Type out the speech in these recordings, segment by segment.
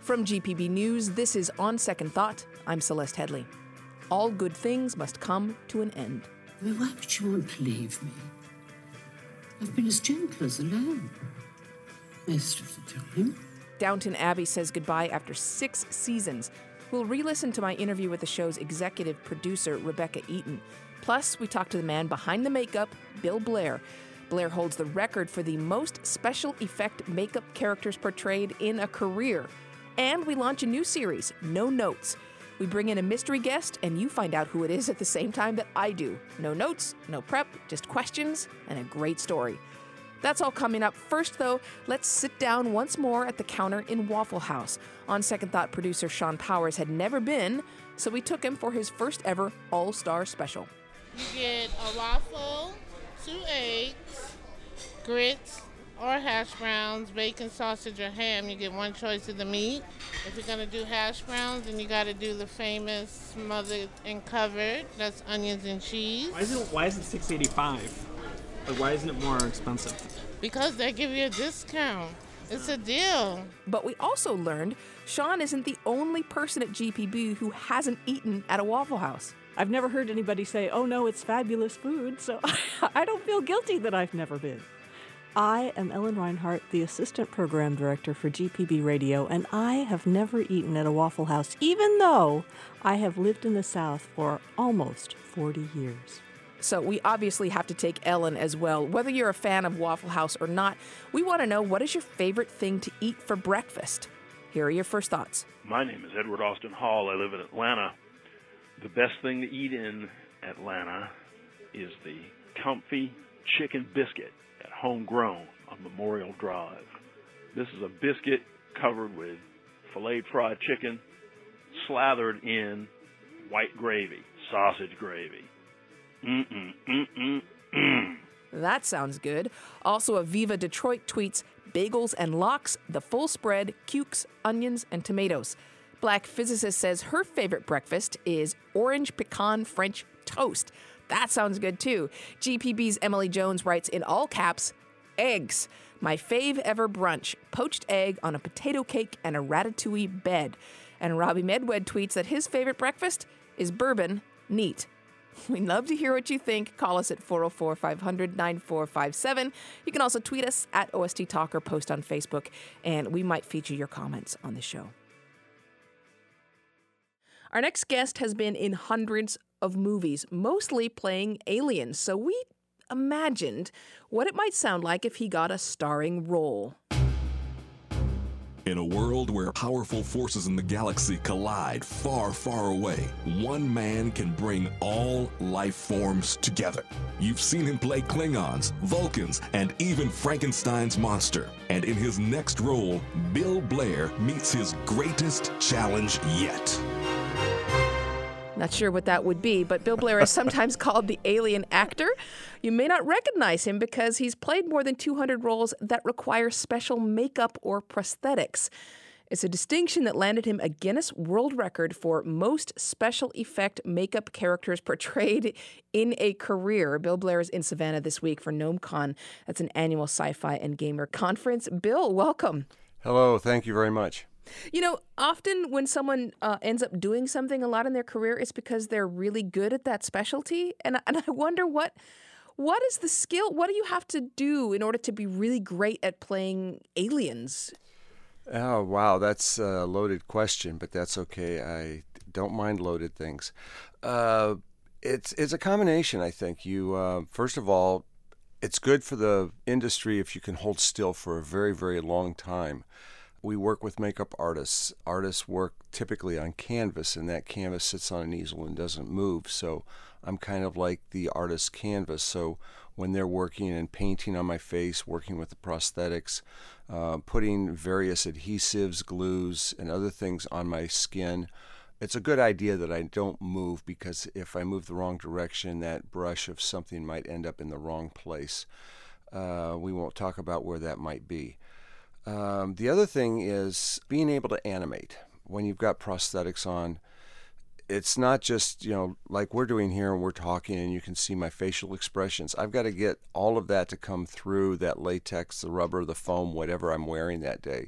From GPB News, this is On Second Thought. I'm Celeste Headley. All good things must come to an end. I mean, why would you want to leave me? I've been as gentle as a lamb most of the time. Downton Abbey says goodbye after 6 seasons. We'll re-listen to my interview with the show's executive producer, Rebecca Eaton. Plus, we talk to the man behind the makeup, Bill Blair. Blair holds the record for the most special effect makeup characters portrayed in a career. And we launch a new series, No Notes. We bring in a mystery guest, and you find out who it is at the same time that I do. No notes, no prep, just questions and a great story. That's all coming up. First, though, let's sit down once more at the counter in Waffle House. On Second Thought, producer Sean Powers had never been, so we took him for his first ever All-Star special. You get a waffle, 2 eggs, grits, or hash browns, bacon, sausage, or ham. You get one choice of the meat. If you're going to do hash browns, then you got to do the famous smothered and covered. That's onions and cheese. Why is it $6.85? Like, why isn't it more expensive? Because they give you a discount. It's a deal. But we also learned Sean isn't the only person at GPB who hasn't eaten at a Waffle House. I've never heard anybody say, oh no, it's fabulous food, so I don't feel guilty that I've never been. I am Ellen Reinhart, the Assistant Program Director for GPB Radio, and I have never eaten at a Waffle House, even though I have lived in the South for almost 40 years. So we obviously have to take Ellen as well. Whether you're a fan of Waffle House or not, we want to know, what is your favorite thing to eat for breakfast? Here are your first thoughts. My name is Edward Austin Hall. I live in Atlanta. The best thing to eat in Atlanta is the comfy chicken biscuit at Homegrown on Memorial Drive. This is a biscuit covered with filleted fried chicken, slathered in white gravy, sausage gravy. That sounds good. Also, Aviva Detroit tweets, bagels and lox, the full spread, cukes, onions, and tomatoes. Black Physicist says her favorite breakfast is orange pecan French toast. That sounds good too. GPB's Emily Jones writes in all caps, eggs. My fave ever brunch, poached egg on a potato cake and a ratatouille bed. And Robbie Medwed tweets that his favorite breakfast is bourbon neat. We'd love to hear what you think. Call us at 404-500-9457. You can also tweet us at OST Talk or post on Facebook, and we might feature your comments on the show. Our next guest has been in hundreds of movies, mostly playing aliens, so we imagined what it might sound like if he got a starring role. In a world where powerful forces in the galaxy collide far, far away, one man can bring all life forms together. You've seen him play Klingons, Vulcans, and even Frankenstein's monster. And in his next role, Bill Blair meets his greatest challenge yet. Not sure what that would be, but Bill Blair is sometimes called the alien actor. You may not recognize him because he's played more than 200 roles that require special makeup or prosthetics. It's a distinction that landed him a Guinness World Record for most special effect makeup characters portrayed in a career. Bill Blair is in Savannah this week for GnomeCon. That's an annual sci-fi and gamer conference. Bill, welcome. Hello, thank you very much. You know, often when someone ends up doing something a lot in their career, it's because they're really good at that specialty. And I wonder what is the skill? What do you have to do in order to be really great at playing aliens? Oh, wow, that's a loaded question, but that's okay. I don't mind loaded things. It's a combination, I think. You first of all, it's good for the industry if you can hold still for a very, very long time. We work with makeup artists. Artists work typically on canvas, and that canvas sits on an easel and doesn't move. So I'm kind of like the artist's canvas. So when they're working and painting on my face, working with the prosthetics, putting various adhesives, glues, and other things on my skin, it's a good idea that I don't move, because if I move the wrong direction, that brush of something might end up in the wrong place. We won't talk about where that might be. The other thing is being able to animate. When you've got prosthetics on, it's not just, like we're doing here and we're talking and you can see my facial expressions. I've got to get all of that to come through that latex, the rubber, the foam, whatever I'm wearing that day.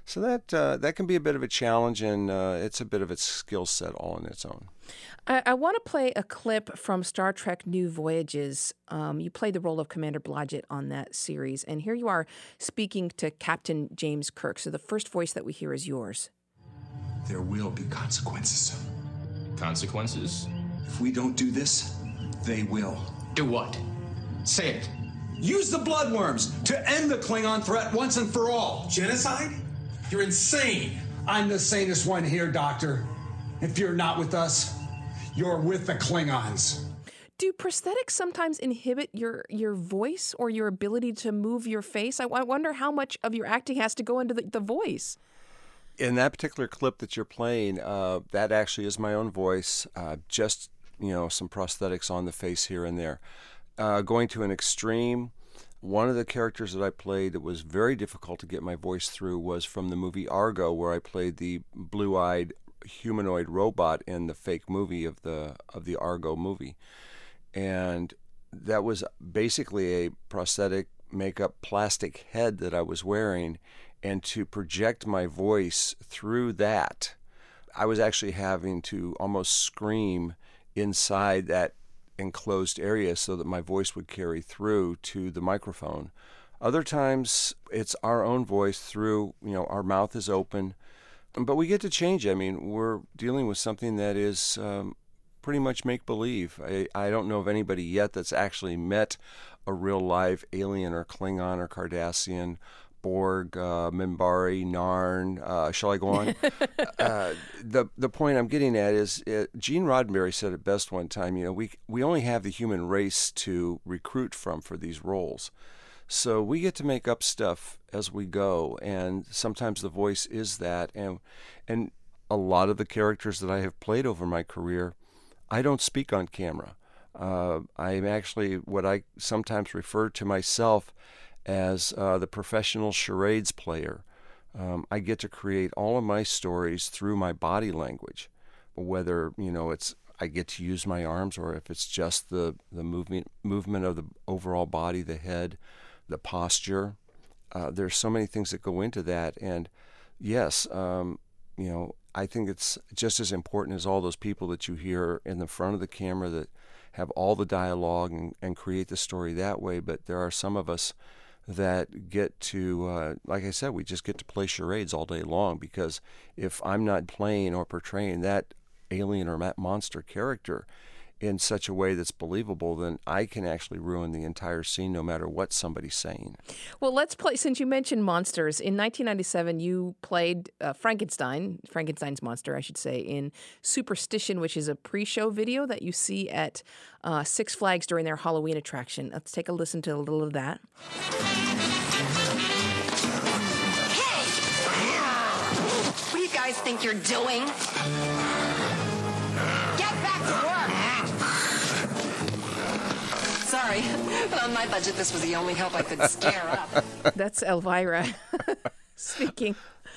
So that can be a bit of a challenge, and it's a bit of a skill set all on its own. I want to play a clip from Star Trek New Voyages. You played the role of Commander Blodgett on that series, and here you are speaking to Captain James Kirk. So the first voice that we hear is yours. There will be consequences. Consequences? If we don't do this, they will. Do what? Say it. Use the bloodworms to end the Klingon threat once and for all. Genocide? You're insane. I'm the sanest one here, Doctor. If you're not with us, you're with the Klingons. Do prosthetics sometimes inhibit your voice or your ability to move your face? I wonder how much of your acting has to go into the voice. In that particular clip that you're playing, that actually is my own voice, just, some prosthetics on the face here and there. Going to an extreme, one of the characters that I played that was very difficult to get my voice through was from the movie Argo, where I played the blue-eyed humanoid robot in the fake movie of the Argo movie. And that was basically a prosthetic makeup plastic head that I was wearing, and to project my voice through that, I was actually having to almost scream inside that enclosed area so that my voice would carry through to the microphone. Other times it's our own voice through, our mouth is open, but we get to change. I mean, we're dealing with something that is pretty much make-believe. I don't know of anybody yet that's actually met a real live alien or Klingon or Cardassian, Borg, Minbari, Narn. Shall I go on? The point I'm getting at is Gene Roddenberry said it best one time. We only have the human race to recruit from for these roles, so we get to make up stuff as we go, and sometimes the voice is that. And a lot of the characters that I have played over my career, I don't speak on camera. I'm actually what I sometimes refer to myself as the professional charades player. I get to create all of my stories through my body language, whether it's I get to use my arms or if it's just the movement of the overall body, the head, the posture. There's so many things that go into that, and yes, I think it's just as important as all those people that you hear in the front of the camera that have all the dialogue and create the story that way. But there are some of us that get to, like I said, we just get to play charades all day long, because if I'm not playing or portraying that alien or that monster character in such a way that's believable, then I can actually ruin the entire scene no matter what somebody's saying. Well, let's play, since you mentioned monsters. In 1997, you played Frankenstein's monster, I should say, in Superstition, which is a pre-show video that you see at Six Flags during their Halloween attraction. Let's take a listen to a little of that. Hey! What do you guys think you're doing? Get back to work! Sorry, but on my budget, this was the only help I could scare up. That's Elvira speaking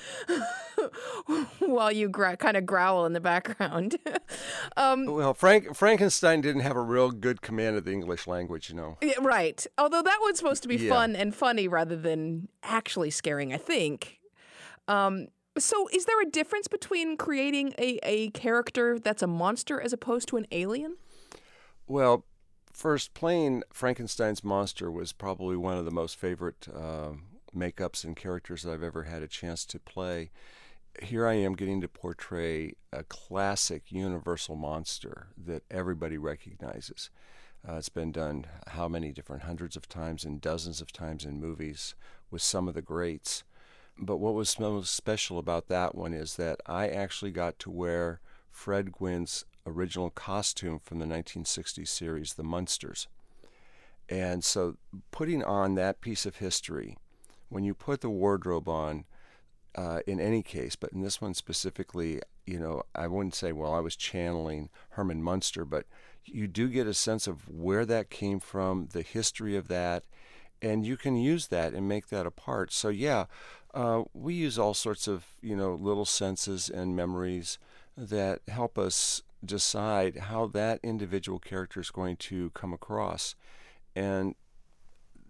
while you kind of growl in the background. Well, Frankenstein didn't have a real good command of the English language, Yeah, right. Although that was supposed to be fun and funny rather than actually scaring, I think. So is there a difference between creating a character that's a monster as opposed to an alien? Well, first, playing Frankenstein's monster was probably one of the most favorite makeups and characters that I've ever had a chance to play. Here I am getting to portray a classic universal monster that everybody recognizes. It's been done how many different hundreds of times and dozens of times in movies with some of the greats. But what was most special about that one is that I actually got to wear Fred Gwynne's original costume from the 1960s series, The Munsters. And so putting on that piece of history, when you put the wardrobe on, in any case, but in this one specifically, I wouldn't say, I was channeling Herman Munster, but you do get a sense of where that came from, the history of that, and you can use that and make that a part. So yeah, we use all sorts of, little senses and memories that help us decide how that individual character is going to come across. And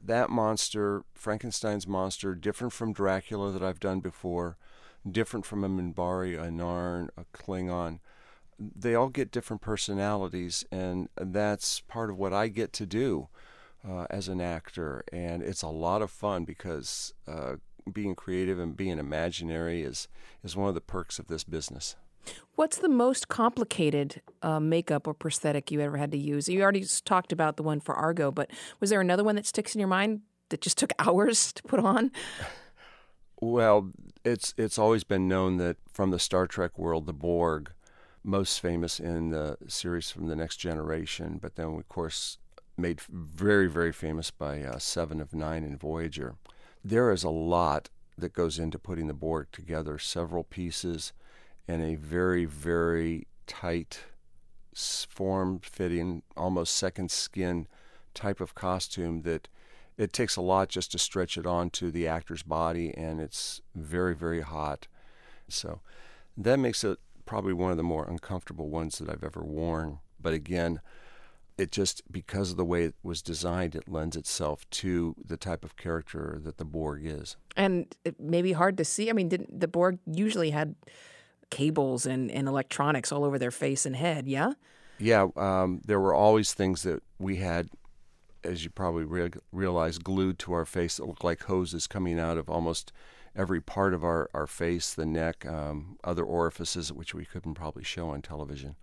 that monster, Frankenstein's monster, different from Dracula that I've done before, different from a Minbari, a Narn, a Klingon. They all get different personalities, and that's part of what I get to do as an actor. And it's a lot of fun because being creative and being imaginary is one of the perks of this business. What's the most complicated makeup or prosthetic you ever had to use? You already talked about the one for Argo, but was there another one that sticks in your mind that just took hours to put on? Well, it's always been known that from the Star Trek world, the Borg, most famous in the series from The Next Generation, but then, of course, made very, very famous by 7 of 9 in Voyager. There is a lot that goes into putting the Borg together, several pieces, and a very, very tight, form-fitting, almost second skin type of costume that it takes a lot just to stretch it onto the actor's body, and it's very, very hot. So that makes it probably one of the more uncomfortable ones that I've ever worn. But again, it just, because of the way it was designed, it lends itself to the type of character that the Borg is. And it may be hard to see. I mean, the Borg usually had cables and electronics all over their face and head, yeah? Yeah, there were always things that we had, as you probably realize, glued to our face that looked like hoses coming out of almost every part of our face, the neck, other orifices, which we couldn't probably show on television.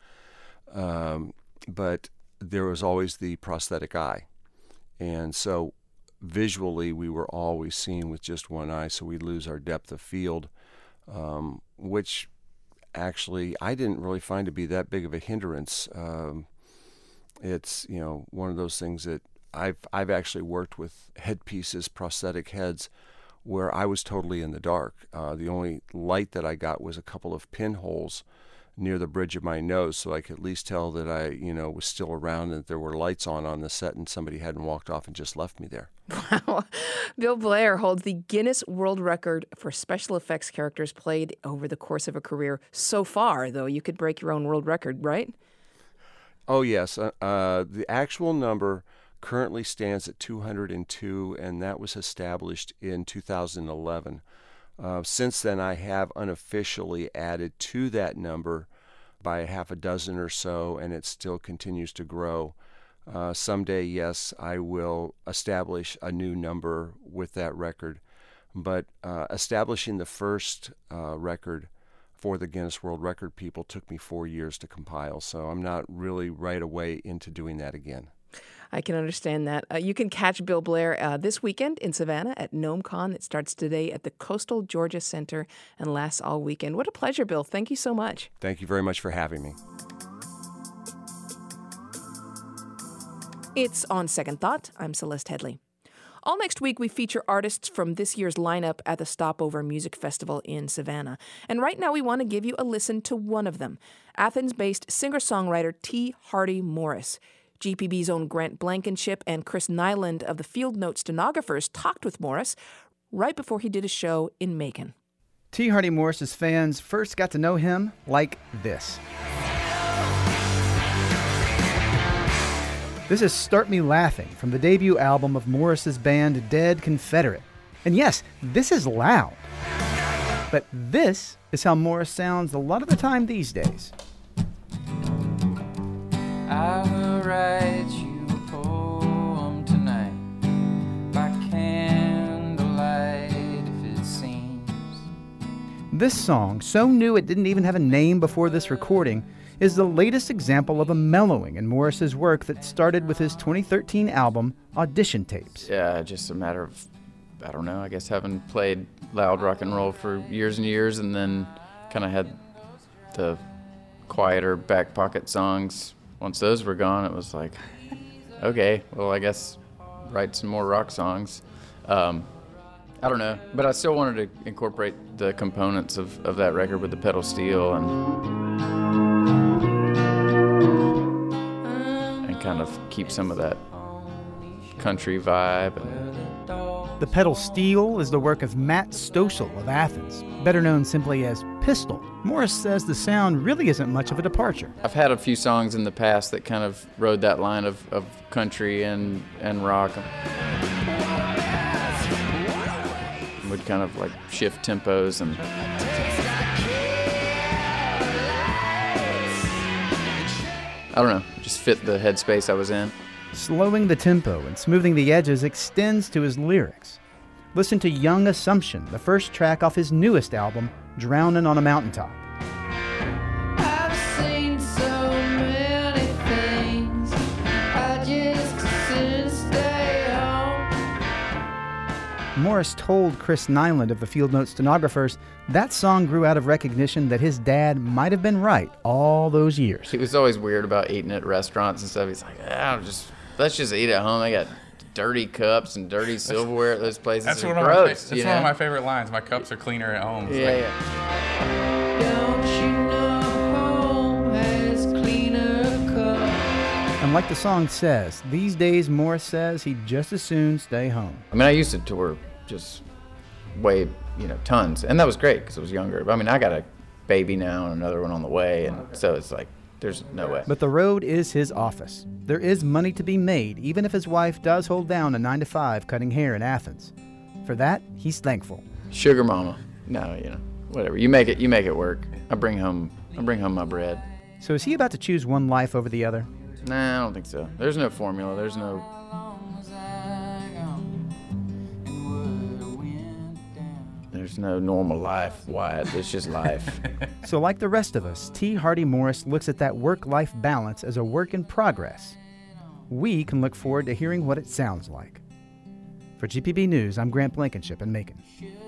But there was always the prosthetic eye. And so visually we were always seeing with just one eye, so we'd lose our depth of field, which actually I didn't really find to be that big of a hindrance. It's, you know, one of those things that I've actually worked with headpieces, prosthetic heads, where I was totally in the dark. The only light that I got was a couple of pinholes near the bridge of my nose, so I could at least tell that I, was still around and that there were lights on the set and somebody hadn't walked off and just left me there. Wow. Bill Blair holds the Guinness World Record for special effects characters played over the course of a career. So far, though, you could break your own world record, right? Oh, yes. The actual number currently stands at 202, and that was established in 2011. Since then, I have unofficially added to that number by half a dozen or so, and it still continues to grow. Someday, yes, I will establish a new number with that record, but establishing the first record for the Guinness World Record people took me 4 years to compile, so I'm not really right away into doing that again. I can understand that. You can catch Bill Blair this weekend in Savannah at GnomeCon. It starts today at the Coastal Georgia Center and lasts all weekend. What a pleasure, Bill. Thank you so much. Thank you very much for having me. It's On Second Thought. I'm Celeste Headley. All next week, we feature artists from this year's lineup at the Stopover Music Festival in Savannah. And right now, we want to give you a listen to one of them, Athens-based singer-songwriter T. Hardy Morris. GPB's own Grant Blankenship and Chris Nyland of the Field Note Stenographers talked with Morris right before he did a show in Macon. T. Hardy Morris's fans first got to know him like this. This is Start Me Laughing from the debut album of Morris's band Dead Confederate. And yes, this is loud. But this is how Morris sounds a lot of the time these days. I will write you a poem tonight by candlelight, if it seems. This song, so new it didn't even have a name before this recording, is the latest example of a mellowing in Morris's work that started with his 2013 album, Audition Tapes. Yeah, just a matter of, I don't know, I guess having played loud rock and roll for years and years and then kind of had the quieter back pocket songs. Once those were gone, it was like, okay, well, I guess write some more rock songs. I don't know, but I still wanted to incorporate the components of that record with the pedal steel and kind of keep some of that country vibe. The pedal steel is the work of Matt Stossel of Athens, better known simply as Pistol. Morris says the sound really isn't much of a departure. I've had a few songs in the past that kind of rode that line of country and rock. kind of like shift tempos and. I don't know, just fit the headspace I was in. Slowing the tempo and smoothing the edges extends to his lyrics. Listen to Young Assumption, the first track off his newest album, Drownin' on a Mountaintop. I've seen so many things, I just sit and stay home. Morris told Chris Nyland of the Field Note Stenographers that song grew out of recognition that his dad might have been right all those years. He was always weird about eating at restaurants and stuff. He's like, let's just eat at home. They got dirty cups and dirty silverware at those places. That's, one, gross, that's one of my favorite lines. My cups are cleaner at home. Yeah. Don't you know home has cleaner cups? And like the song says, these days Morris says he'd just as soon stay home. I mean, I used to tour just way, tons. And that was great because I was younger. But I mean, I got a baby now and another one on the way. And so it's like, there's no way. But the road is his office. There is money to be made, even if his wife does hold down a 9-to-5 cutting hair in Athens. For that, he's thankful. Sugar mama. No, whatever. You make it work. I bring home my bread. So is he about to choose one life over the other? Nah, I don't think so. There's no formula. There's no... There's no normal life, Wyatt. It's just life. So like the rest of us, T. Hardy Morris looks at that work-life balance as a work in progress. We can look forward to hearing what it sounds like. For GPB News, I'm Grant Blankenship in Macon.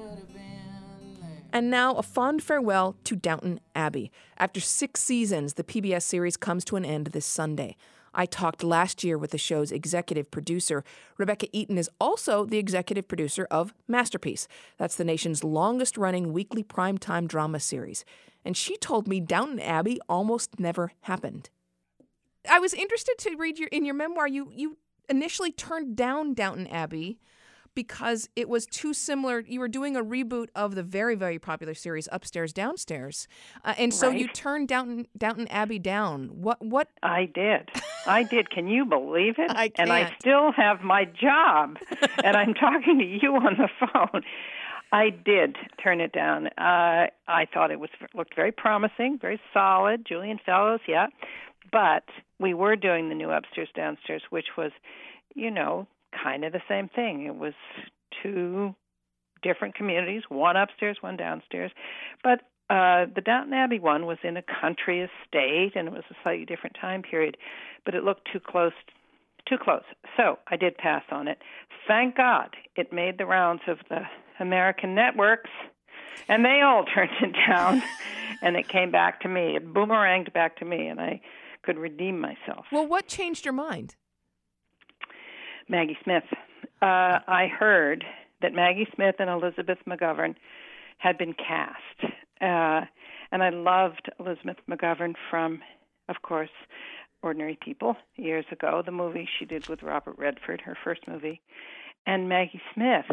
And now a fond farewell to Downton Abbey. After 6 seasons, the PBS series comes to an end this Sunday. I talked last year with the show's executive producer. Rebecca Eaton is also the executive producer of Masterpiece. That's the nation's longest-running weekly primetime drama series. And she told me Downton Abbey almost never happened. I was interested to read in your memoir, you initially turned down Downton Abbey because it was too similar. You were doing a reboot of the very, very popular series Upstairs, Downstairs. And so you turned Downton Abbey down. What? I did. Can you believe it? I can't. And I still have my job. And I'm talking to you on the phone. I did turn it down. I thought it looked very promising, very solid. Julian Fellows, yeah. But we were doing the new Upstairs, Downstairs, which was, kind of the same thing. It was 2 different communities, one upstairs, one downstairs. But the Downton Abbey one was in a country estate, and it was a slightly different time period. But it looked too close. So I did pass on it. Thank God it made the rounds of the American networks, and they all turned it down, and it came back to me. It boomeranged back to me, and I could redeem myself. Well, what changed your mind? Maggie Smith. I heard that Maggie Smith and Elizabeth McGovern had been cast. And I loved Elizabeth McGovern from, of course, Ordinary People years ago, the movie she did with Robert Redford, her first movie. And Maggie Smith.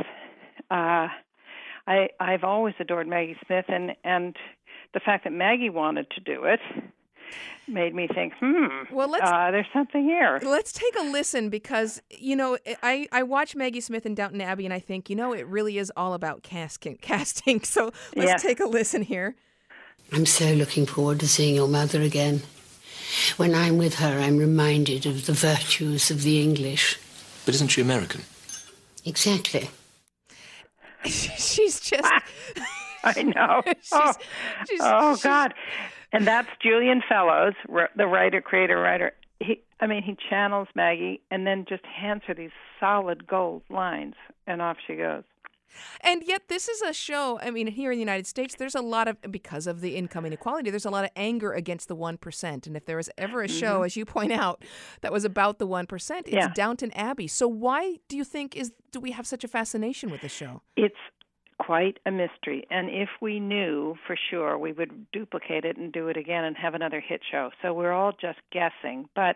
I've always adored Maggie Smith, and the fact that Maggie wanted to do it made me think, well, there's something here. Let's take a listen because, I watch Maggie Smith in Downton Abbey and I think, it really is all about casting. So let's take a listen here. I'm so looking forward to seeing your mother again. When I'm with her, I'm reminded of the virtues of the English. But isn't she American? Exactly. She's just... I know. She's God. And that's Julian Fellows, the creator-writer. He channels Maggie and then just hands her these solid gold lines, and off she goes. And yet this is a show, here in the United States, there's a lot of, because of the income inequality, there's a lot of anger against the 1%. And if there was ever a show, as you point out, that was about the 1%, it's Downton Abbey. So why do you think do we have such a fascination with the show? It's quite a mystery. And if we knew for sure, we would duplicate it and do it again and have another hit show. So we're all just guessing. But,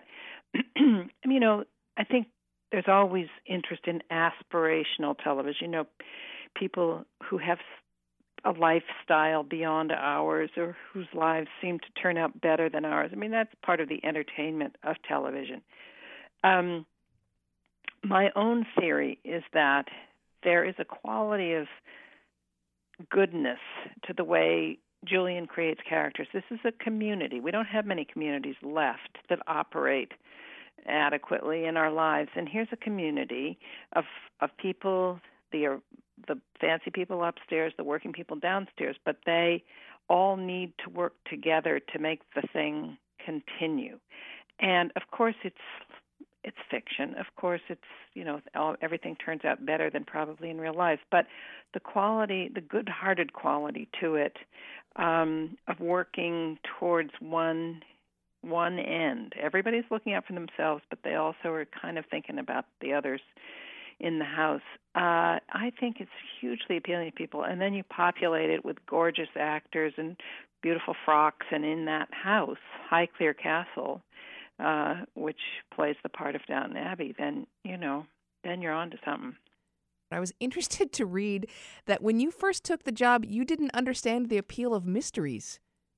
I think there's always interest in aspirational television. People who have a lifestyle beyond ours or whose lives seem to turn out better than ours. That's part of the entertainment of television. My own theory is that there is a quality of goodness to the way Julian creates characters. This is a community. We don't have many communities left that operate adequately in our lives. And here's a community of people, the fancy people upstairs, the working people downstairs, but they all need to work together to make the thing continue. And of course it's fiction. Of course it's, everything turns out better than probably in real life, but the quality, the good-hearted quality to it, of working towards one end. Everybody's looking out for themselves, but they also are kind of thinking about the others in the house. I think it's hugely appealing to people. And then you populate it with gorgeous actors and beautiful frocks, and in that house, Highclere Castle, which plays the part of Downton Abbey, then you're on to something. I was interested to read that when you first took the job, you didn't understand the appeal of mysteries.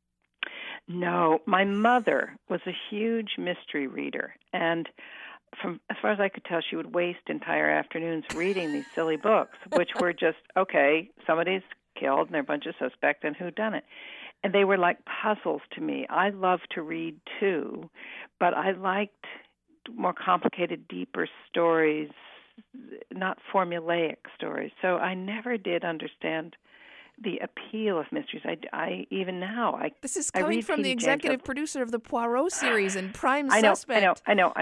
No, my mother was a huge mystery reader, and from as far as I could tell, she would waste entire afternoons reading these silly books, which were just, okay, somebody's killed and there are a bunch of suspects and who done it. And they were like puzzles to me. I love to read too, but I liked more complicated, deeper stories, not formulaic stories. So I never did understand the appeal of mysteries. I even now, this is coming from the executive producer of the Poirot series and Prime I know. Suspect. I know.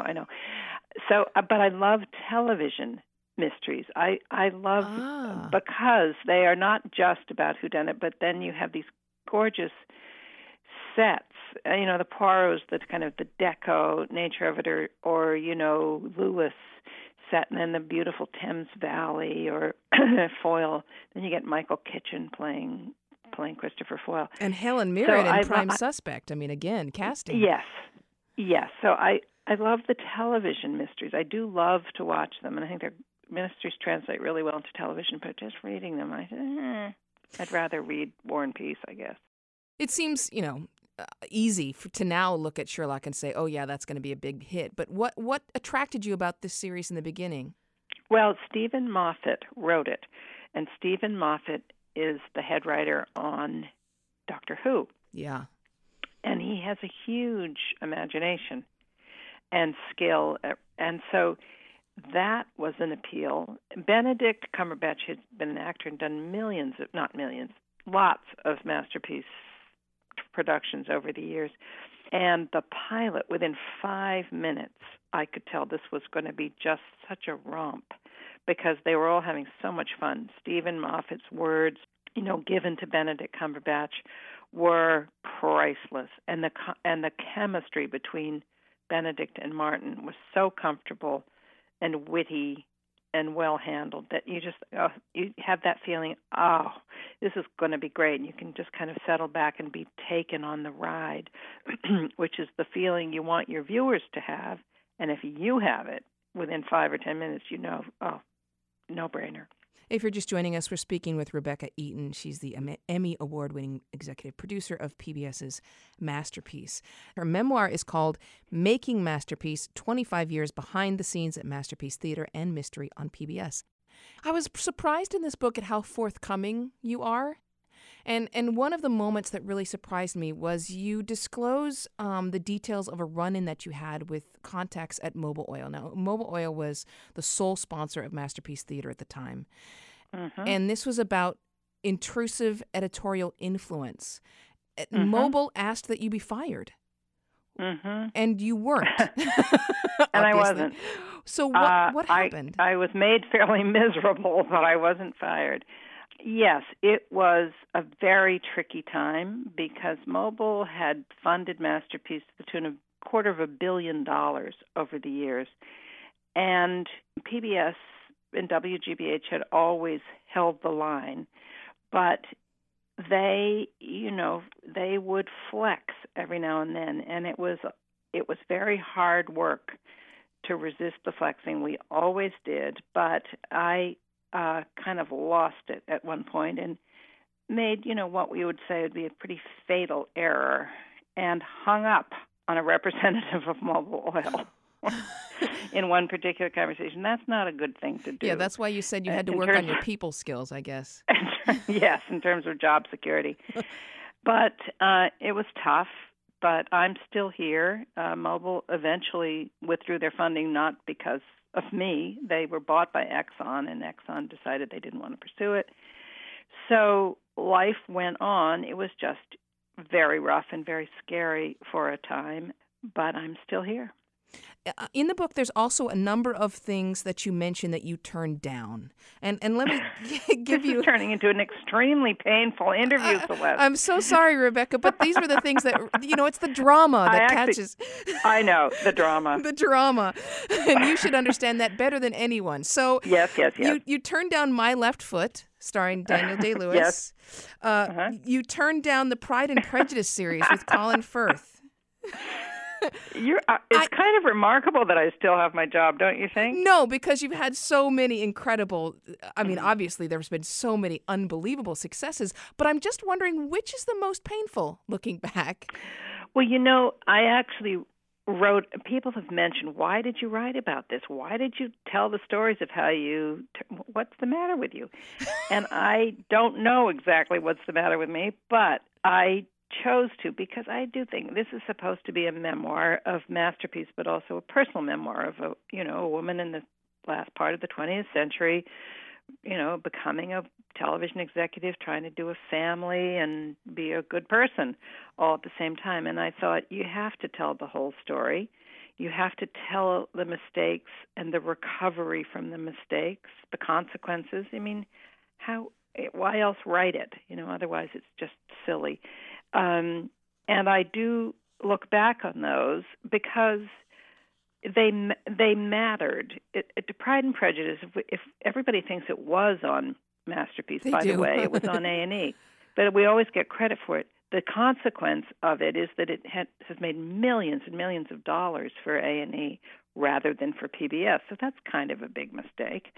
So, but I love television mysteries. I love because they are not just about whodunit, but then you have these gorgeous sets. The Poirots, that's kind of the deco nature of it, or Lewis set, and then the beautiful Thames Valley or Foyle. Then you get Michael Kitchen playing Christopher Foyle. And Helen Mirren in Prime Suspect. I mean, again, casting. Yes. So I love the television mysteries. I do love to watch them, and I think their mysteries translate really well into television, but just reading them, I'd rather read War and Peace, I guess. It seems, easy to now look at Sherlock and say, oh, yeah, that's going to be a big hit. But what attracted you about this series in the beginning? Well, Stephen Moffat wrote it, and Stephen Moffat is the head writer on Doctor Who. Yeah. And he has a huge imagination and skill, and so that was an appeal. Benedict Cumberbatch had been an actor and done lots of masterpiece productions over the years. And the pilot, within 5 minutes, I could tell this was going to be just such a romp because they were all having so much fun. Stephen Moffat's words, given to Benedict Cumberbatch were priceless. And the chemistry between Benedict and Martin was so comfortable and witty and well handled that you just you have that feeling, this is going to be great, and you can just kind of settle back and be taken on the ride, which is the feeling you want your viewers to have. And if you have it within 5 or 10 minutes, no-brainer. If you're just joining us, we're speaking with Rebecca Eaton. She's the Emmy Award-winning executive producer of PBS's Masterpiece. Her memoir is called Making Masterpiece, 25 Years Behind the Scenes at Masterpiece Theater and Mystery on PBS. I was surprised in this book at how forthcoming you are. And one of the moments that really surprised me was you disclose the details of a run-in that you had with contacts at Mobil Oil. Now, Mobil Oil was the sole sponsor of Masterpiece Theater at the time. Mm-hmm. And this was about intrusive editorial influence. Mm-hmm. Mobil asked that you be fired. Mm-hmm. And you weren't. And I wasn't. So what happened? I was made fairly miserable, but I wasn't fired. Yes, it was a very tricky time because Mobil had funded Masterpiece to the tune of $250 million over the years. And PBS and WGBH had always held the line, but they would flex every now and then, and it was very hard work to resist the flexing. We always did, but I kind of lost it at one point and made, what we would say would be a pretty fatal error and hung up on a representative of Mobil Oil. in one particular conversation. That's not a good thing to do. Yeah, that's why you said you had to work on your people skills, I guess. Yes, in terms of job security. But it was tough, but I'm still here. Mobil eventually withdrew their funding, not because of me. They were bought by Exxon, and Exxon decided they didn't want to pursue it. So life went on. It was just very rough and very scary for a time, but I'm still here. In the book, there's also a number of things that you mention that you turned down. And let me give you... This is turning into an extremely painful interview, Celeste. I'm so sorry, Rebecca, but these were the things that, it's the drama that catches... I know, the drama. The drama. And you should understand that better than anyone. So Yes. You turned down My Left Foot, starring Daniel Day-Lewis. Yes. You turned down the Pride and Prejudice series with Colin Firth. It's kind of remarkable that I still have my job, don't you think? No, because you've had so many incredible, obviously there's been so many unbelievable successes, but I'm just wondering which is the most painful looking back? Well, I actually wrote, people have mentioned, why did you write about this? Why did you tell the stories of how what's the matter with you? And I don't know exactly what's the matter with me, but I chose to, because I do think this is supposed to be a memoir of Masterpiece, but also a personal memoir of a woman in the last part of the 20th century, becoming a television executive, trying to do a family and be a good person all at the same time. And I thought, you have to tell the whole story. You have to tell the mistakes and the recovery from the mistakes, the consequences. Why else write it? Otherwise it's just silly. And I do look back on those because they mattered. Pride and Prejudice, if everybody thinks it was on Masterpiece, by the way, it was on A&E, but we always get credit for it. The consequence of it is that it has made millions and millions of dollars for A&E rather than for PBS. So that's kind of a big mistake.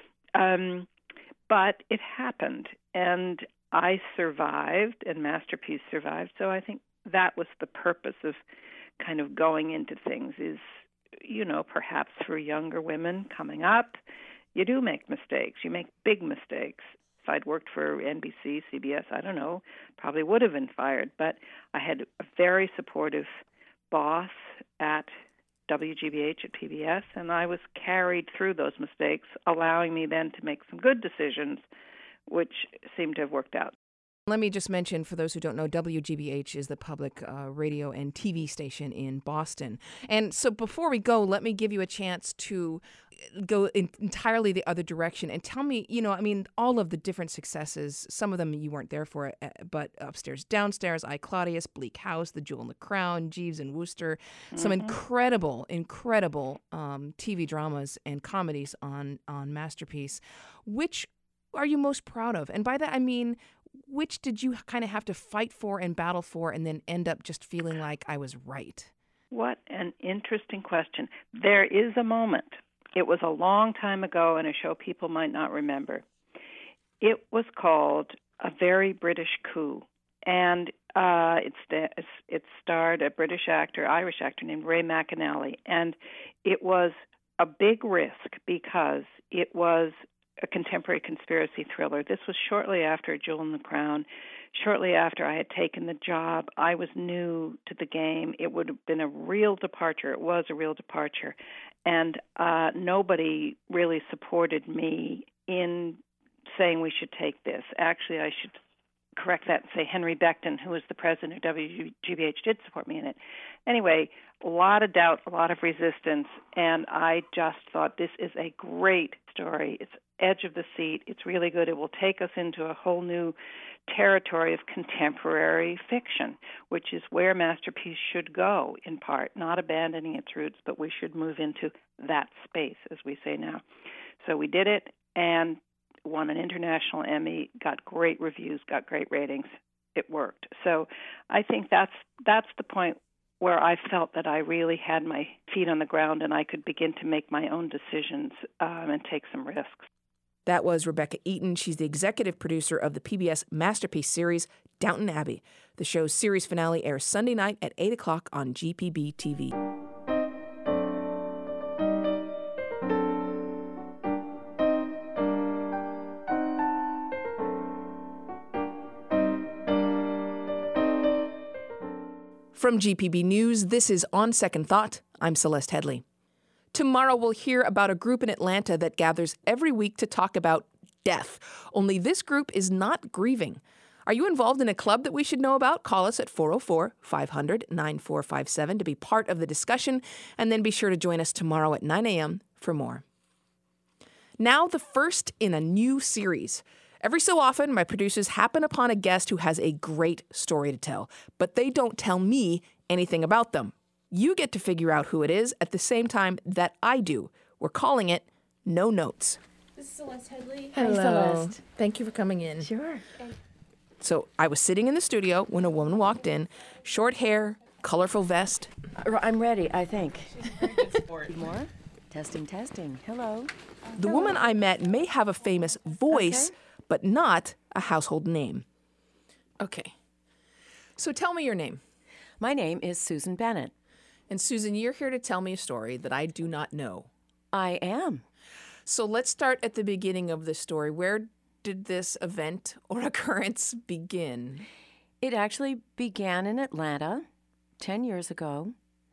But it happened, and I survived, and Masterpiece survived. So I think that was the purpose of kind of going into things is, perhaps for younger women coming up, you do make mistakes. You make big mistakes. If I'd worked for NBC, CBS, I don't know, probably would have been fired. But I had a very supportive boss at WGBH at PBS, and I was carried through those mistakes, allowing me then to make some good decisions, which seemed to have worked out. Let me just mention, for those who don't know, WGBH is the public radio and TV station in Boston. And so before we go, let me give you a chance to go entirely the other direction and tell me, all of the different successes, some of them you weren't there for, but Upstairs, Downstairs, I, Claudius, Bleak House, The Jewel and the Crown, Jeeves and Wooster, some incredible TV dramas and comedies on Masterpiece. Which are you most proud of? And by that, I mean, which did you kind of have to fight for and battle for and then end up just feeling like I was right? What an interesting question. There is a moment. It was a long time ago in a show people might not remember. It was called A Very British Coup. And it starred a British actor, Irish actor named Ray McAnally. And it was a big risk because it was a contemporary conspiracy thriller. This was shortly after Jewel and the Crown, shortly after I had taken the job. I was new to the game. It would have been a real departure. It was a real departure. And nobody really supported me in saying we should take this. Actually, I should correct that and say Henry Beckton, who was the president of WGBH, did support me in it. Anyway, a lot of doubt, a lot of resistance, and I just thought this is a great story. It's edge of the seat. It's really good. It will take us into a whole new territory of contemporary fiction, which is where Masterpiece should go, in part, not abandoning its roots, but we should move into that space, as we say now. So we did it and won an international Emmy, got great reviews, got great ratings. It worked. So I think that's the point where I felt that I really had my feet on the ground and I could begin to make my own decisions and take some risks. That was Rebecca Eaton. She's the executive producer of the PBS Masterpiece series, Downton Abbey. The show's series finale airs Sunday night at 8 o'clock on GPB TV. From GPB News, this is On Second Thought. I'm Celeste Headley. Tomorrow we'll hear about a group in Atlanta that gathers every week to talk about death. Only this group is not grieving. Are you involved in a club that we should know about? Call us at 404-500-9457 to be part of the discussion, and then be sure to join us tomorrow at 9 a.m. for more. Now the first in a new series. Every so often, my producers happen upon a guest who has a great story to tell, but they don't tell me anything about them. You get to figure out who it is at the same time that I do. We're calling it No Notes. This is Celeste Headley. Hello. Hi, Celeste. Thank you for coming in. Sure. So I was sitting in the studio when a woman walked in, short hair, colorful vest. I'm ready, I think. More? Testing, testing. Hello. The woman I met may have a famous voice, but not a household name. Okay. So tell me your name. My name is Susan Bennett. And Susan, you're here to tell me a story that I do not know. I am. So let's start at the beginning of the story. Where did this event or occurrence begin? It actually began in Atlanta 10 years ago,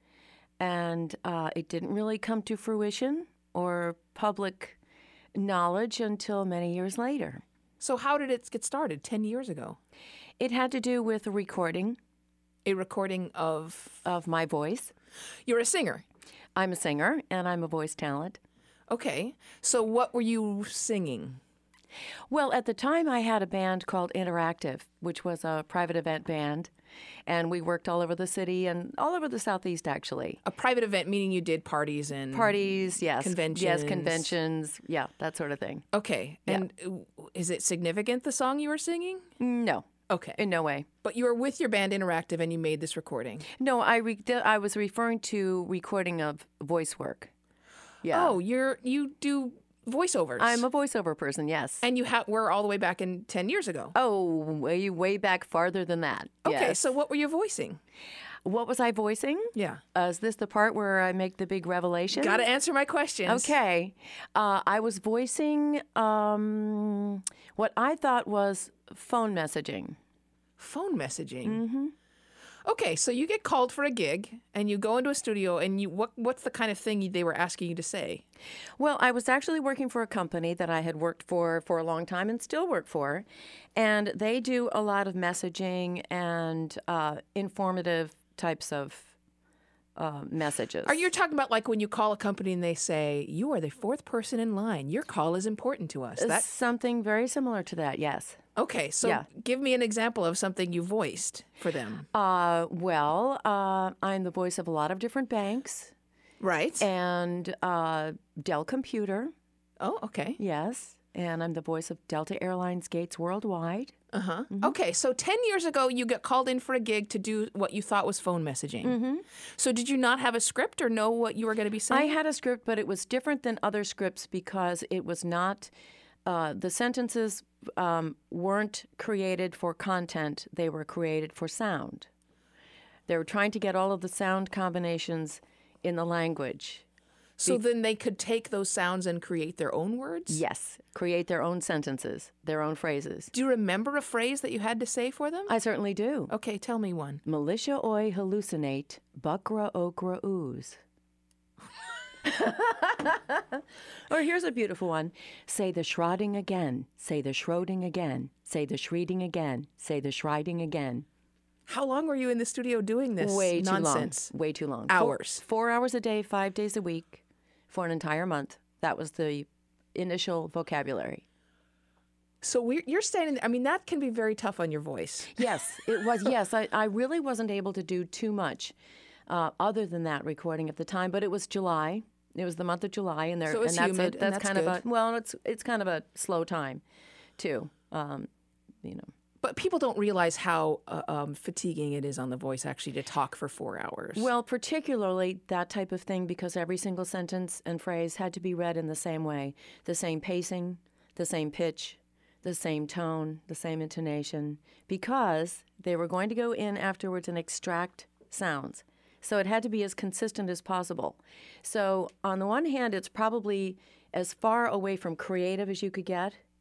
and it didn't really come to fruition or public knowledge until many years later. So how did it get started 10 years ago? It had to do with a recording. A recording of? Of my voice. You're a singer? I'm a singer, and I'm a voice talent. Okay. So what were you singing? Well, at the time, I had a band called Interactive, which was a private event band, and we worked all over the city and all over the Southeast, actually. A private event, meaning you did parties and... Parties, yes. Conventions. Yes, conventions, yeah, that sort of thing. Okay. And is it significant, the song you were singing? No. Okay. In no way. But you were with your band Interactive and you made this recording? No, I was referring to recording of voice work. Yeah. Oh, you do voiceovers? I'm a voiceover person, yes. And you were all the way back in 10 years ago? Oh, way back farther than that. Okay, yes. So what were you voicing? What was I voicing? Yeah. Is this the part where I make the big revelation? Got to answer my questions. Okay. I was voicing what I thought was phone messaging. Phone messaging? Mm-hmm. Okay, so you get called for a gig, and you go into a studio, and what's the kind of thing they were asking you to say? Well, I was actually working for a company that I had worked for a long time and still work for, and they do a lot of messaging and informative types of messages. Are you talking about like when you call a company and they say, you are the fourth person in line, your call is important to us? That's something very similar to that, yes. Okay, so give me an example of something you voiced for them. Well, I'm the voice of a lot of different banks. Right. And Dell Computer. Oh, okay. Yes. And I'm the voice of Delta Airlines Gates Worldwide. Uh-huh. Mm-hmm. Okay, so 10 years ago, you got called in for a gig to do what you thought was phone messaging. Mm-hmm. So did you not have a script or know what you were going to be saying? I had a script, but it was different than other scripts because it was not, the sentences weren't created for content. They were created for sound. They were trying to get all of the sound combinations in the language. So then they could take those sounds and create their own words? Yes, create their own sentences, their own phrases. Do you remember a phrase that you had to say for them? I certainly do. Okay, tell me one. Militia oi hallucinate, buckra okra ooze. Or here's a beautiful one. Say the shrouding again, say the shrouding again, say the shreeding again, say the shriding again. How long were you in the studio doing this nonsense? Way too long. Hours. 4 hours a day, 5 days a week for an entire month. That was the initial vocabulary. So you're standing there. I mean, that can be very tough on your voice. Yes, it was. Yes, I really wasn't able to do too much other than that recording at the time. But it was July. It was the month of July, and so it's humid. That's kind good. of it's kind of a slow time, too. But people don't realize how fatiguing it is on the voice actually to talk for 4 hours. Well, particularly that type of thing because every single sentence and phrase had to be read in the same way, the same pacing, the same pitch, the same tone, the same intonation, because they were going to go in afterwards and extract sounds. So it had to be as consistent as possible. So on the one hand, it's probably as far away from creative as you could get.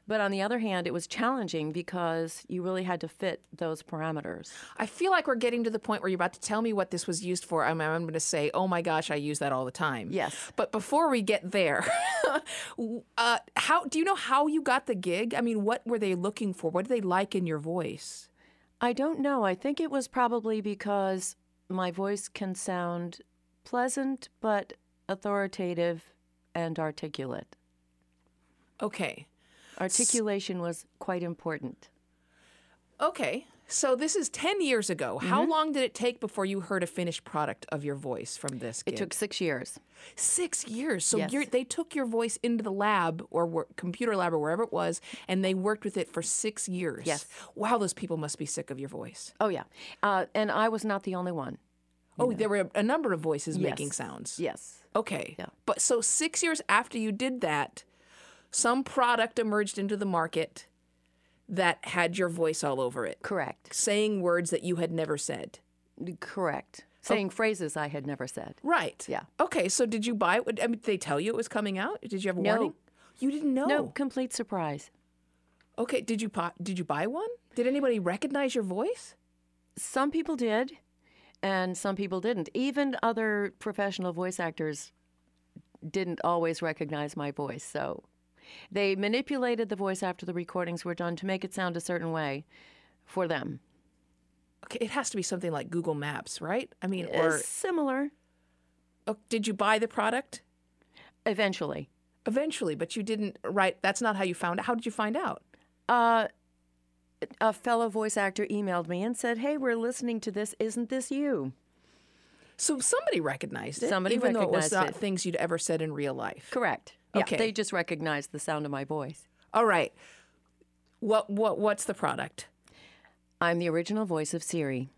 But on the other hand, it was challenging because you really had to fit those parameters. I feel like we're getting to the point where you're about to tell me what this was used for. I'm going to say, oh my gosh, I use that all the time. Yes. But before we get there, how do you know how you got the gig? I mean, what were they looking for? What did they like in your voice? I don't know. I think it was probably because my voice can sound pleasant but authoritative and articulate. Okay. Articulation was quite important. Okay. So this is 10 years ago. How long did it take before you heard a finished product of your voice from this gig? It took 6 years. 6 years. So Yes. they took your voice into the lab or computer lab or wherever it was, and they worked with it for 6 years. Yes. Wow, those people must be sick of your voice. Oh, yeah. And I was not the only one. Oh, there were a number of voices Yes. making sounds. Yes. Okay. Yeah. But so 6 years after you did that, some product emerged into the market that had your voice all over it. Correct. Saying words that you had never said. Correct. Saying phrases I had never said. Right. Yeah. Okay, so did you buy it? I mean, did they tell you it was coming out? Did you have a No. warning? You didn't know? No, complete surprise. Okay, did you buy one? Did anybody recognize your voice? Some people did, and some people didn't. Even other professional voice actors didn't always recognize my voice, so they manipulated the voice after the recordings were done to make it sound a certain way for them. Okay, it has to be something like Google Maps, right? I mean, or similar. Oh, did you buy the product? Eventually. Eventually, but you didn't, right? That's not how you found out. How did you find out? A fellow voice actor emailed me and said, "Hey, we're listening to this. Isn't this you?" So somebody recognized it, Somebody even though it was recognized not it. things you'd ever said in real life. Correct. Yeah, Okay. they just recognized the sound of my voice. All right. What's the product? I'm the original voice of Siri.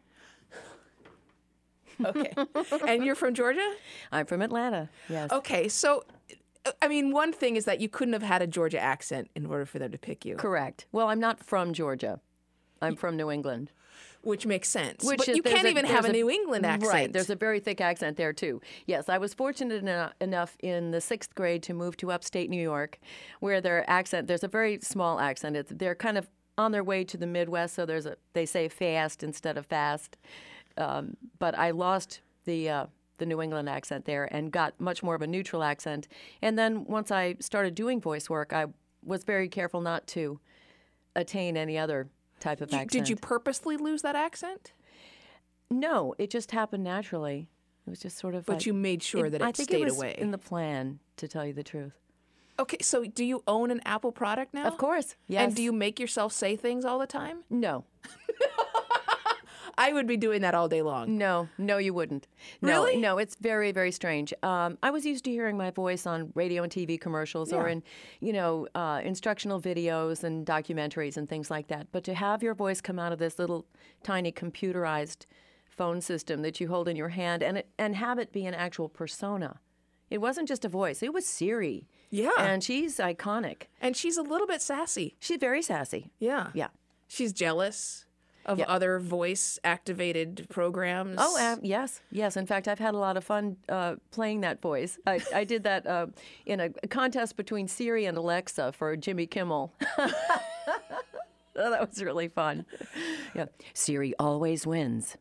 Okay. And you're from Georgia? I'm from Atlanta, yes. Okay, so, I mean, one thing is that you couldn't have had a Georgia accent in order for them to pick you. Correct. Well, I'm not from Georgia. I'm from New England. Which makes sense. Which but is- you there's can't even have a New England accent. Right. There's a very thick accent there, too. Yes, I was fortunate enough in the 6th grade to move to upstate New York, where there's a very small accent. They're kind of on their way to the Midwest, so they say fast instead of fast. But I lost the New England accent there and got much more of a neutral accent. And then once I started doing voice work, I was very careful not to attain any other type of accent. Did you purposely lose that accent? No, it just happened naturally. It was just sort of. But you made sure that it I think stayed it was away. in the plan, to tell you the truth. Okay, so do you own an Apple product now? Of course, yes. And do you make yourself say things all the time? No. I would be doing that all day long. No, you wouldn't. No, Really? No, it's very, very strange. I was used to hearing my voice on radio and TV commercials or in, instructional videos and documentaries and things like that. But to have your voice come out of this little tiny computerized phone system that you hold in your hand and have it be an actual persona. It wasn't just a voice. It was Siri. Yeah. And she's iconic. And she's a little bit sassy. She's very sassy. Yeah. Yeah. She's jealous of Yeah. other voice-activated programs. Oh, yes. Yes. In fact, I've had a lot of fun playing that voice. I did that in a contest between Siri and Alexa for Jimmy Kimmel. Oh, that was really fun. Yeah. Siri always wins.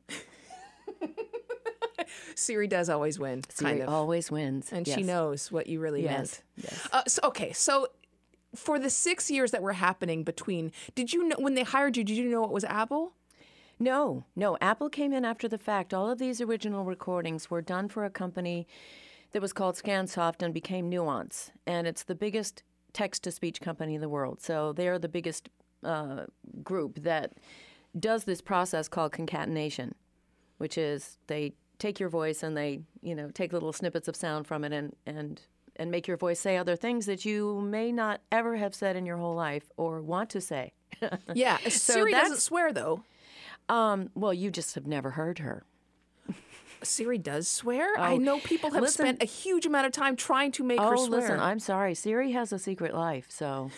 Siri does always win. Siri kind of. always wins. And yes. she knows what you really Yes. meant. Yes. So for the 6 years that were happening between, did you know, when they hired you, did you know it was Apple? No. Apple came in after the fact. All of these original recordings were done for a company that was called Scansoft and became Nuance. And it's the biggest text-to-speech company in the world. So they're the biggest group that does this process called concatenation, which is they take your voice and they, take little snippets of sound from it and make your voice say other things that you may not ever have said in your whole life or want to say. Yeah. So Siri that's- doesn't swear, though. Well, you just have never heard her. Siri does swear? Oh, I know people have listen- spent a huge amount of time trying to make her Oh, swear. listen, I'm sorry. Siri has a secret life, so,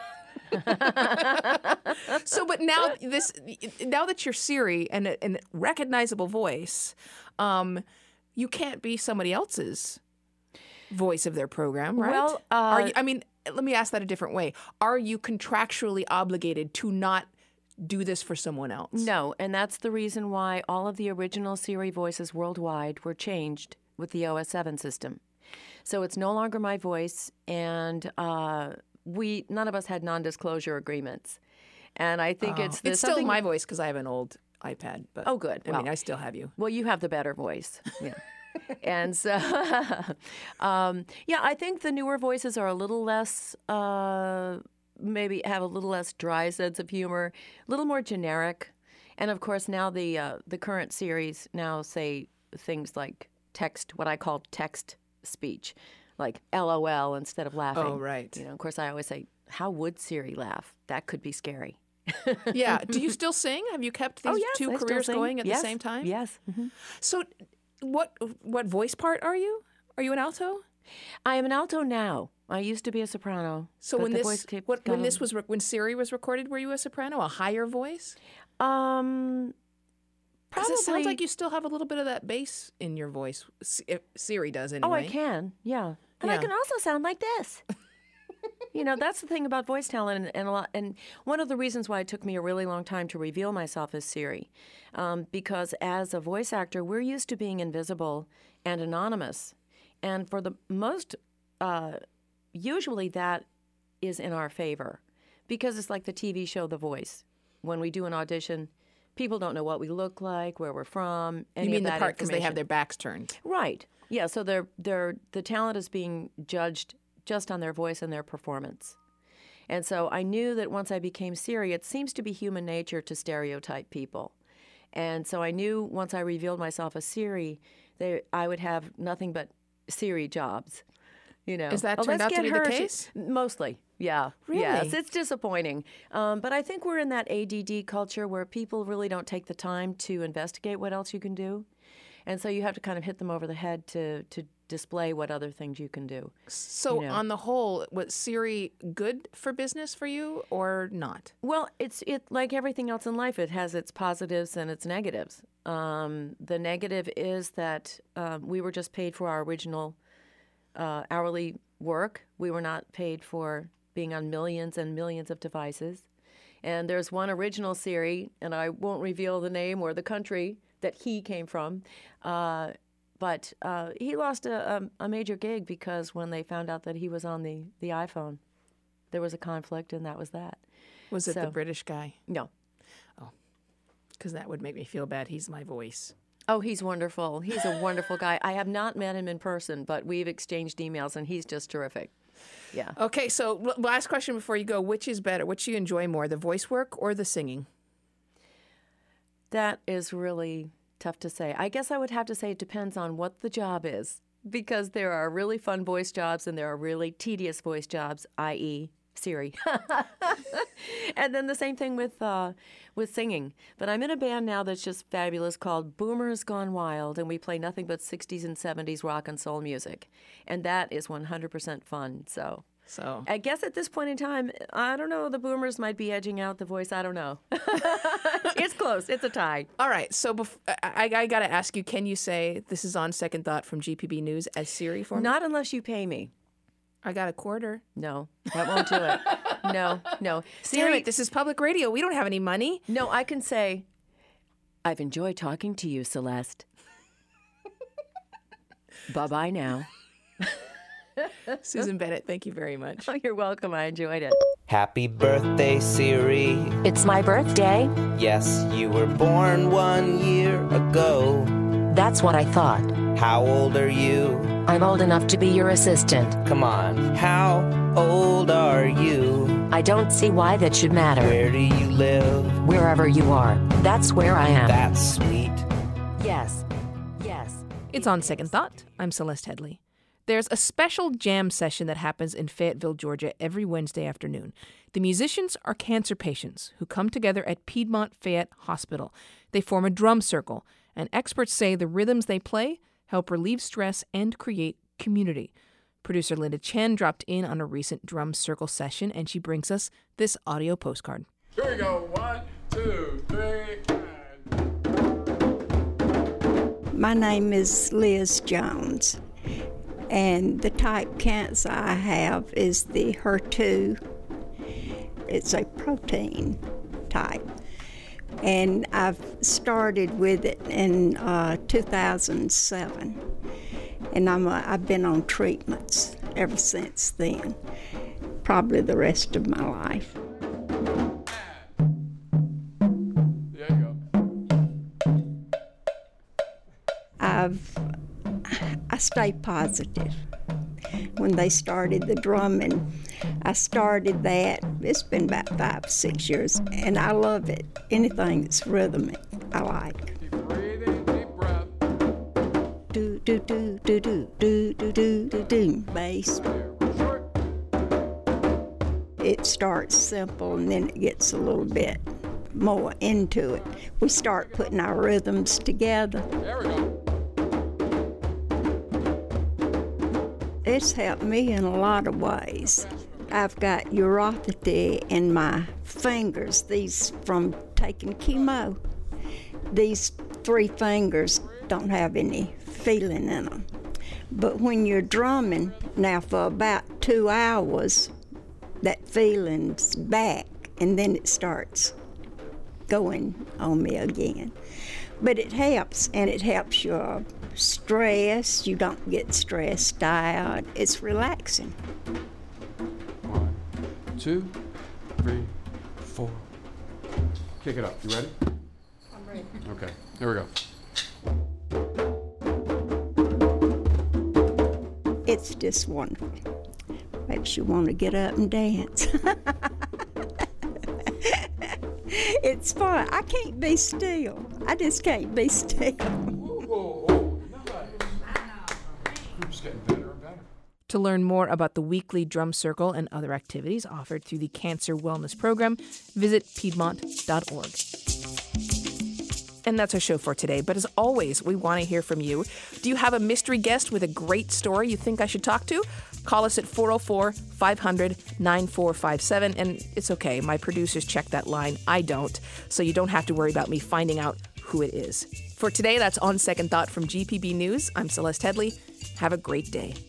So, but now that you're Siri and a recognizable voice, you can't be somebody else's. voice of their program, right? Well, I mean, let me ask that a different way. Are you contractually obligated to not do this for someone else? No, and that's the reason why all of the original Siri voices worldwide were changed with the OS 7 system. So it's no longer my voice, and none of us had non-disclosure agreements. And I think it's still my voice because I have an old iPad. But oh, good. I mean, I still have you. Well, you have the better voice. Yeah. And so, I think the newer voices are a little less, maybe have a little less dry sense of humor, a little more generic. And of course, now the current series now say things like text, what I call text speech, like LOL instead of laughing. Oh, right. Of course, I always say, how would Siri laugh? That could be scary. Yeah. Do you still sing? Have you kept these two careers going at the same time? Yes. Mm-hmm. So what voice part are you? Are you an alto? I am an alto now. I used to be a soprano. So when Siri was recorded, were you a soprano, a higher voice? Probably. Because it sounds like you still have a little bit of that bass in your voice. If Siri does anyway. Oh, I can. Yeah. And I can also sound like this. That's the thing about voice talent, and one of the reasons why it took me a really long time to reveal myself as Siri, because as a voice actor, we're used to being invisible and anonymous, and for the most, usually that is in our favor, because it's like the TV show The Voice. When we do an audition, people don't know what we look like, where we're from. You mean the part because they have their backs turned, right? Yeah, so the talent is being judged just on their voice and their performance. And so I knew that once I became Siri, it seems to be human nature to stereotype people. And so I knew once I revealed myself as Siri, I would have nothing but Siri jobs. Is that turned out to be the case? Mostly, yeah. Really? Yes, it's disappointing. But I think we're in that ADD culture where people really don't take the time to investigate what else you can do. And so you have to kind of hit them over the head to display what other things you can do. So on the whole, was Siri good for business for you or not? Well, it like everything else in life, it has its positives and its negatives. The negative is that we were just paid for our original hourly work. We were not paid for being on millions and millions of devices. And there's one original Siri, and I won't reveal the name or the country that he came from, but he lost a major gig because when they found out that he was on the iPhone, there was a conflict, and that was that. Was it the British guy? No. Oh, because that would make me feel bad. He's my voice. Oh, he's wonderful. He's a wonderful guy. I have not met him in person, but we've exchanged emails, and he's just terrific. Yeah. Okay, so last question before you go. Which is better? Which do you enjoy more, the voice work or the singing? That is really tough to say. I guess I would have to say it depends on what the job is, because there are really fun voice jobs and there are really tedious voice jobs, i.e. Siri. And then the same thing with singing. But I'm in a band now that's just fabulous called Boomers Gone Wild, and we play nothing but 60s and 70s rock and soul music. And that is 100% fun. So I guess at this point in time, I don't know, the Boomers might be edging out the voice. I don't know. It's close. It's a tie. All right. So I got to ask you, can you say this is On Second Thought from GPB News as Siri for me? Not unless you pay me. I got a quarter. No, that won't do it. No. Siri, damn it, this is public radio. We don't have any money. No, I can say, I've enjoyed talking to you, Celeste. Bye-bye now. Susan Bennett, thank you very much. Oh, you're welcome. I enjoyed it. Happy birthday, Siri. It's my birthday. Yes, you were born 1 year ago. That's what I thought. How old are you? I'm old enough to be your assistant. Come on, how old are you? I don't see why that should matter. Where do you live? Wherever you are. That's where I am. That's sweet. Yes. It's On Second Thought. I'm Celeste Headley. There's a special jam session that happens in Fayetteville, Georgia, every Wednesday afternoon. The musicians are cancer patients who come together at Piedmont Fayette Hospital. They form a drum circle, and experts say the rhythms they play help relieve stress and create community. Producer Linda Chen dropped in on a recent drum circle session, and she brings us this audio postcard. Here we go. 1, 2, 3, and... My name is Liz Jones. And the type cancer I have is the HER2. It's a protein type. And I've started with it in 2007. And I've been on treatments ever since then, probably the rest of my life. There you go. I stay positive. When they started the drumming, I started that. It's been about 5 or 6 years, and I love it. Anything that's rhythmic, I like. Keep breathing, deep breath. Do do do do do do do do do do bass. It starts simple and then it gets a little bit more into it. We start putting our rhythms together. There we go. It's helped me in a lot of ways. I've got neuropathy in my fingers, these from taking chemo. These 3 fingers don't have any feeling in them. But when you're drumming, now for about 2 hours, that feeling's back, and then it starts going on me again. But it helps, and it helps your stress. You don't get stressed out. It's relaxing. 1, 2, 3, 4. Kick it up. You ready? I'm ready. Okay, here we go. It's just wonderful. Makes you want to get up and dance. It's fun. I can't be still. I just can't be still. Group's getting better and better. To learn more about the weekly drum circle and other activities offered through the Cancer Wellness Program, visit piedmont.org. And that's our show for today. But as always, we want to hear from you. Do you have a mystery guest with a great story you think I should talk to? Call us at 404-500-9457. And it's okay, my producers check that line. I don't. So you don't have to worry about me finding out who it is. For today, that's On Second Thought from GPB News. I'm Celeste Headley. Have a great day.